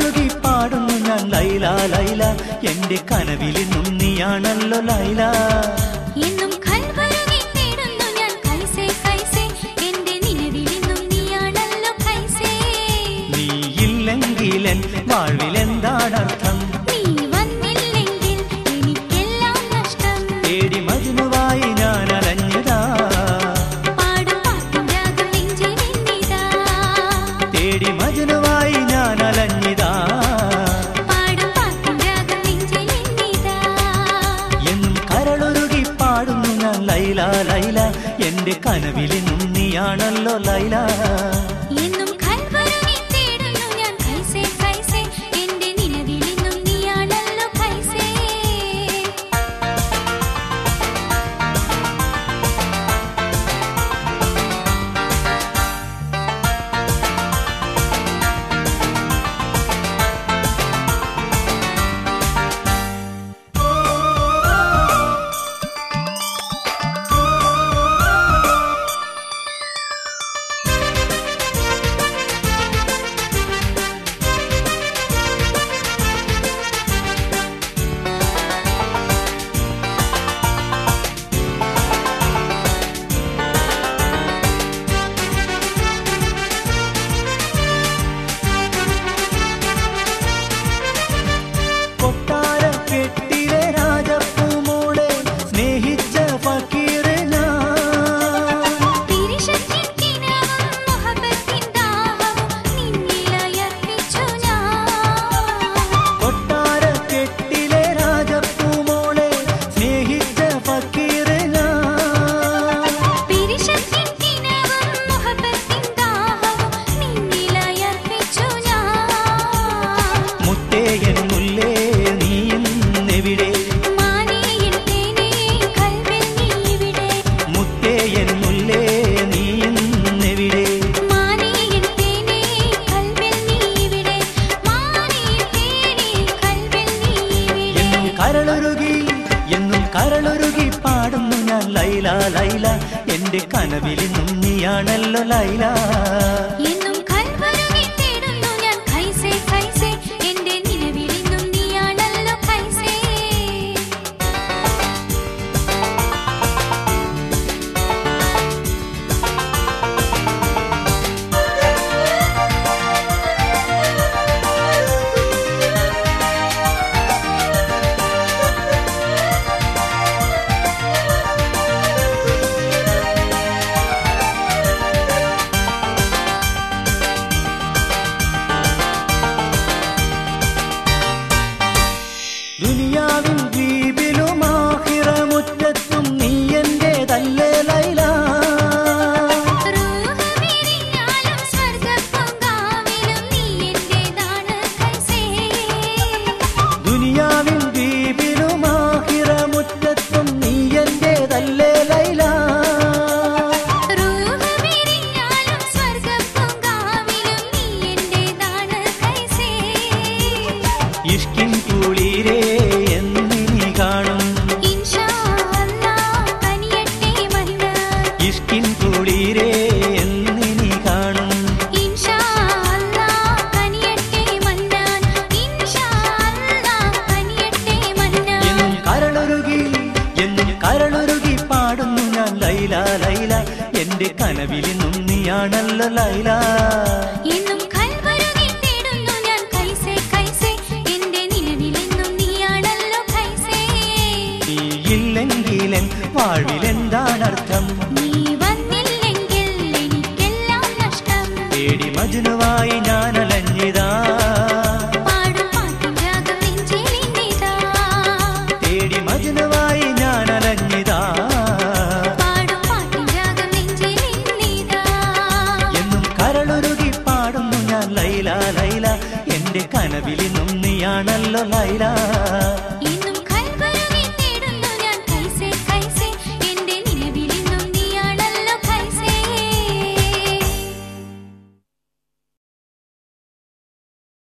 കരളുരുകി പാടുന്നു ഞാൻ ലൈല ലൈല എന്റെ കനവിലിന്നും നീയാണല്ലോ ലൈല എന്നും കൽവരുകി തേടുന്നു ഞാൻ കൈസേ കൈസേ എന്റെ നിലവിലിന്നും നീയാണല്ലോ കൈസേ നീയില്ലെങ്കിൽ എൻ വാഴ്വിലെന്താണർത്ഥം നീ വന്നില്ലെങ്കിൽ എനിക്കെല്ലാം നഷ്ടം തേടി മജ്നുവായി ഞാൻ അലഞ്ഞതാ പാടും പാട്ടും രാഗം നെഞ്ചിലെന്നിതാ തേടി മജ്നുവായി ഞാൻ അലഞ്ഞതാ പാടും പാട്ടും രാഗം നെഞ്ചിലെന്നിതാ എന്നും കരളുരുകി പാടുന്നു ഞാൻ ലൈല ലൈല എന്റെ കനവിലിന്നും നീയാണല്ലോ ലൈല എന്നും കൽവരുകി തേടുന്നു ഞാൻ കൈസേ കൈസേ എന്റെ നിലവിലിന്നും നീയാണല്ലോ കൈസേ കൊട്ടാരക്കെട്ടിലെ രാജപ്പൂമോളെ സ്നേഹിച്ച ഫക്കീറ് ഞാൻ തിരിശത്തിൻ കിനാവും മുഹബത്തിൻ ദാഹവും നിന്നിലയർപ്പിച്ചു ഞാൻ കൊട്ടാരക്കെട്ടിലെ രാജപ്പൂമോളെ സ്നേഹിച്ച ഫക്കീറ് ഞാൻ തിരിശത്തിൻ കിനാവും മുഹബത്തിൻ ദാഹവും നിന്നിലയർപ്പിച്ചു ഞാൻ മുത്തേ എൻ മുല്ലേ നീയെവിടെ മാനിയിൽ തേനേ കൽവിൽ നീവിടെ മുത്തേ എൻ മുല്ലേ നീയെവിടെ മാനിയിൽ തേനേ കൽവിൽ നീവിടെ മാനിയിൽ തേനേ കൽവിൽ നീവിടെ എന്നും കരളുരുകി പാടുന്നു ഞാൻ ലൈല ലൈല എന്റെ കനവിലിന്നും നീയാണല്ലോ ലൈല എന്നും കൽവരുകി തേടുന്നു ഞാൻ കൈസേ കൈസേ എന്റെ നിലവിലിന്നും നീയാണല്ലോ കൈസേ ദുനിയാവിൻ ദ്വീപിലും ആഖിറമുറ്റത്തും നീ എന്റേതല്ലേ ലൈല റൂഹ് വിരിഞ്ഞാലും സ്വർഗ്ഗപ്പൂങ്കാവിലും നീ എന്റേതാണ് കൈസേ ദുനിയാവിൻ ദ്വീപിലും ആഖിറമുറ്റത്തും നീ എന്റേതല്ലേ ലൈല റൂഹ് വിരിഞ്ഞാലും സ്വർഗ്ഗപ്പൂങ്കാവിലും നീ എന്റേതാണ് കൈസേ ഇഷ്കിൻ കുളിരേ എന്നിനി കാണും ഇൻഷാ അല്ലാഹ് കനിയട്ടെ മന്നാൻ ഇഷ്കിൻ കുളിരേ എന്നിനി കാണും ഇൻഷാ അല്ലാഹ് കനിയട്ടെ മന്നാൻ ഇൻഷാ അല്ലാഹ് കനിയട്ടെ മന്നാൻ എന്നും കരളുരുകി പാടുന്നു ഞാൻ ലൈല ലൈല എന്റെ കനവിലിന്നും നീയാണല്ലോ ലൈല എന്നും കൽവരുകി തേടുന്നു ഞാൻ കൈസേ കൈസേ എന്റെ നിലവിലെന്നും നീയാണല്ലോ കൈസേ നീയില്ലെങ്കിൽ എൻ വാഴ്വിലെന്താണർത്ഥം നീ വന്നില്ലെങ്കിൽ എനിക്കെല്ലാം നഷ്ടം തേടി മജ്നുവായി ഞാൻ അലഞ്ഞിതാ പാടും പാട്ടും രാഗം നെഞ്ചിലെന്നിതാ തേടി മജ്നുവായി ഞാൻ അലഞ്ഞിതാ പാടും പാട്ടും രാഗം നെഞ്ചിലെന്നിതാ എന്നും കരളുരുകി പാടുന്നു ഞാൻ ലൈല ലൈല എന്റെ കനവിലിന്നും നീയാണല്ലോ ലൈല